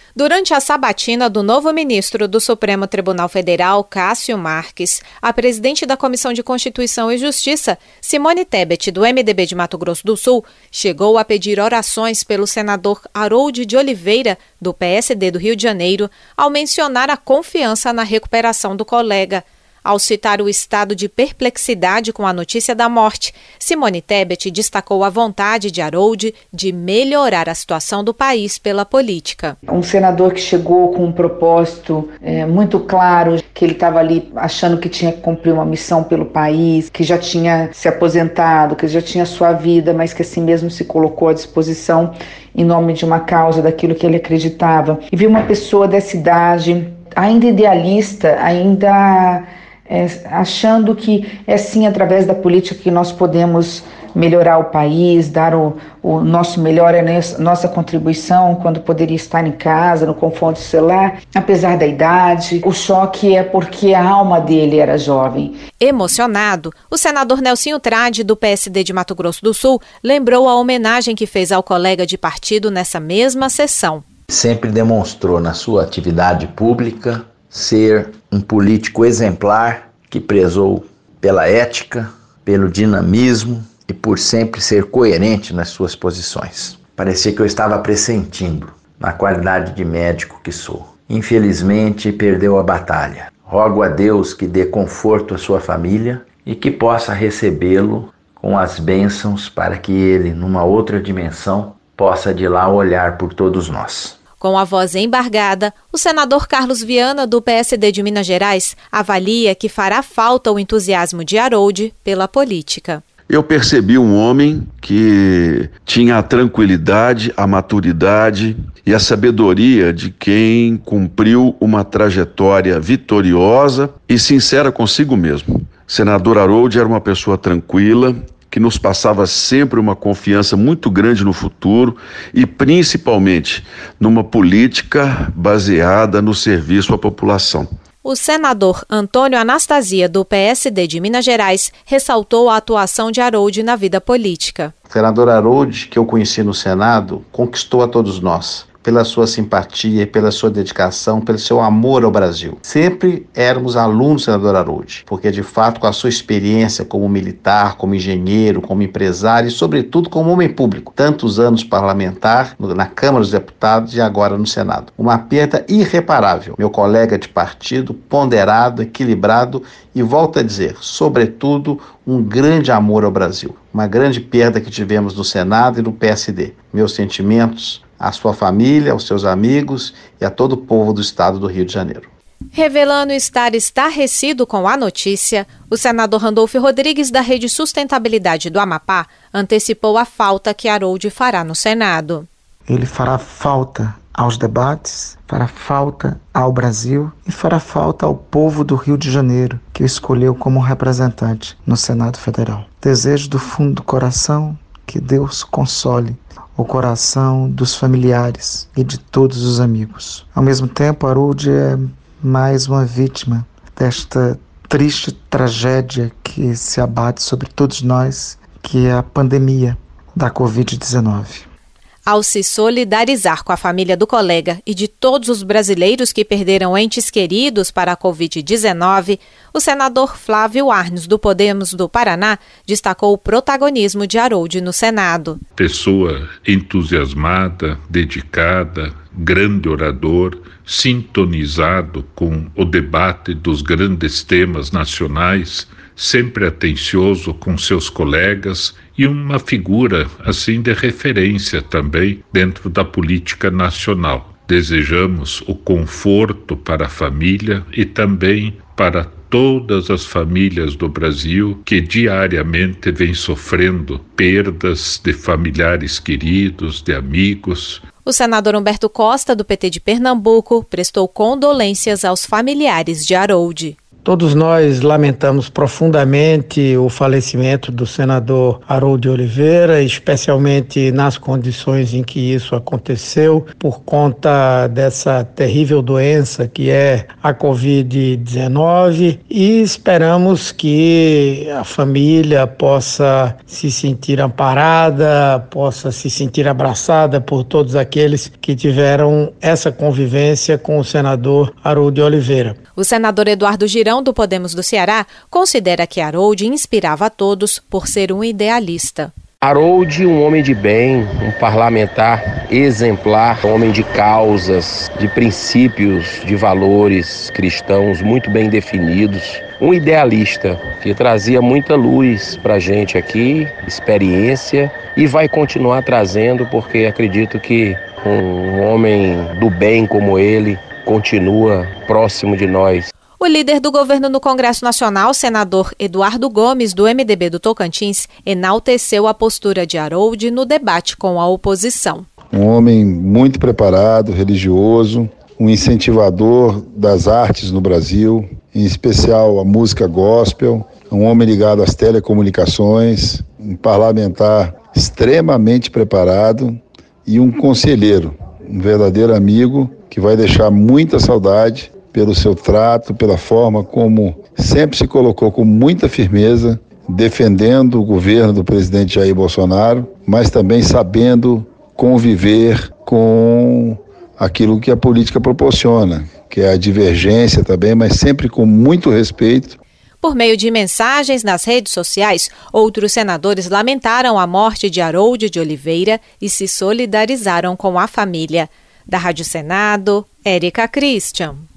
Durante a sabatina do novo ministro do Supremo Tribunal Federal, Cássio Marques, a presidente da Comissão de Constituição e Justiça, Simone Tebet, do MDB de Mato Grosso do Sul, chegou a pedir orações pelo senador Harold de Oliveira, do PSD do Rio de Janeiro, ao mencionar a confiança na recuperação do colega. Ao citar o estado de perplexidade com a notícia da morte, Simone Tebet destacou a vontade de Harold de melhorar a situação do país pela política. Um senador que chegou com um propósito muito claro, que ele estava ali achando que tinha que cumprir uma missão pelo país, que já tinha se aposentado, que já tinha sua vida, mas que assim mesmo se colocou à disposição em nome de uma causa, daquilo que ele acreditava. E vi uma pessoa dessa idade, ainda idealista, ainda achando que é sim através da política que nós podemos melhorar o país, dar o nosso melhor, a nossa contribuição, quando poderia estar em casa, no conforto do celular, apesar da idade. O choque é porque a alma dele era jovem. Emocionado, o senador Nelsinho Trade, do PSD de Mato Grosso do Sul, lembrou a homenagem que fez ao colega de partido nessa mesma sessão. Sempre demonstrou na sua atividade pública ser um político exemplar que prezou pela ética, pelo dinamismo e por sempre ser coerente nas suas posições. Parecia que eu estava pressentindo na qualidade de médico que sou. Infelizmente, perdeu a batalha. Rogo a Deus que dê conforto à sua família e que possa recebê-lo com as bênçãos para que ele, numa outra dimensão, possa de lá olhar por todos nós. Com a voz embargada, o senador Carlos Viana, do PSD de Minas Gerais, avalia que fará falta o entusiasmo de Harold pela política. Eu percebi um homem que tinha a tranquilidade, a maturidade e a sabedoria de quem cumpriu uma trajetória vitoriosa e sincera consigo mesmo. Senador Harold era uma pessoa tranquila, que nos passava sempre uma confiança muito grande no futuro e principalmente numa política baseada no serviço à população. O senador Antônio Anastasia, do PSD de Minas Gerais, ressaltou a atuação de Harold na vida política. O senador Harold, que eu conheci no Senado, conquistou a todos nós, pela sua simpatia, pela sua dedicação, pelo seu amor ao Brasil. Sempre éramos alunos do senador Harold, porque de fato com a sua experiência como militar, como engenheiro, como empresário e sobretudo como homem público, tantos anos parlamentar na Câmara dos Deputados e agora no Senado. Uma perda irreparável. Meu colega de partido, ponderado, equilibrado e volto a dizer, sobretudo, um grande amor ao Brasil. Uma grande perda que tivemos no Senado e no PSD. Meus sentimentos à sua família, aos seus amigos e a todo o povo do estado do Rio de Janeiro. Revelando estar estarrecido com a notícia, o senador Randolfo Rodrigues, da Rede Sustentabilidade do Amapá, antecipou a falta que Harold fará no Senado. Ele fará falta aos debates, fará falta ao Brasil e fará falta ao povo do Rio de Janeiro, que o escolheu como representante no Senado Federal. Desejo do fundo do coração que Deus console o coração dos familiares e de todos os amigos. Ao mesmo tempo, Harold é mais uma vítima desta triste tragédia que se abate sobre todos nós, que é a pandemia da Covid-19. Ao se solidarizar com a família do colega e de todos os brasileiros que perderam entes queridos para a Covid-19, o senador Flávio Arnes, do Podemos do Paraná, destacou o protagonismo de Harold no Senado. Pessoa entusiasmada, dedicada, grande orador, sintonizado com o debate dos grandes temas nacionais, sempre atencioso com seus colegas e uma figura assim de referência também dentro da política nacional. Desejamos o conforto para a família e também para todas as famílias do Brasil que diariamente vêm sofrendo perdas de familiares queridos, de amigos. O senador Humberto Costa, do PT de Pernambuco, prestou condolências aos familiares de Harold. Todos nós lamentamos profundamente o falecimento do senador Harold de Oliveira, especialmente nas condições em que isso aconteceu, por conta dessa terrível doença que é a Covid-19, e esperamos que a família possa se sentir amparada, possa se sentir abraçada por todos aqueles que tiveram essa convivência com o senador Harold de Oliveira. O senador Eduardo Girão, do Podemos do Ceará, considera que Harold inspirava a todos por ser um idealista. Harold, um homem de bem, um parlamentar exemplar, um homem de causas, de princípios, de valores cristãos muito bem definidos. Um idealista que trazia muita luz para a gente aqui, experiência, e vai continuar trazendo, porque acredito que um homem do bem como ele continua próximo de nós. O líder do governo no Congresso Nacional, senador Eduardo Gomes, do MDB do Tocantins, enalteceu a postura de Harold no debate com a oposição. Um homem muito preparado, religioso, um incentivador das artes no Brasil, em especial a música gospel, um homem ligado às telecomunicações, um parlamentar extremamente preparado e um conselheiro, um verdadeiro amigo que vai deixar muita saudade pelo seu trato, pela forma como sempre se colocou com muita firmeza, defendendo o governo do presidente Jair Bolsonaro, mas também sabendo conviver com aquilo que a política proporciona, que é a divergência também, mas sempre com muito respeito. Por meio de mensagens nas redes sociais, outros senadores lamentaram a morte de Harold de Oliveira e se solidarizaram com a família. Da Rádio Senado, Érica Christian.